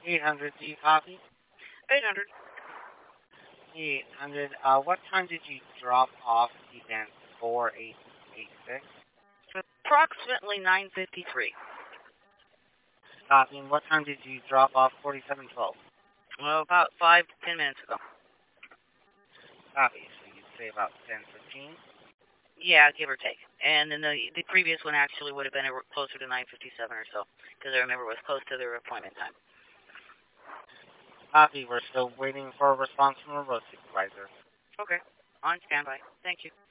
800, do you copy? 800. 800, what time did you drop off event 4886? Approximately 9:53. Copy, and what time did you drop off 4712? Well, about 5 to 10 minutes ago. Copy, so you'd say about 10:15? Yeah, give or take. And then the previous one actually would have been closer to 9:57 or so, because I remember it was close to their appointment time. Copy, we're still waiting for a response from a road supervisor. Okay. On standby. Thank you.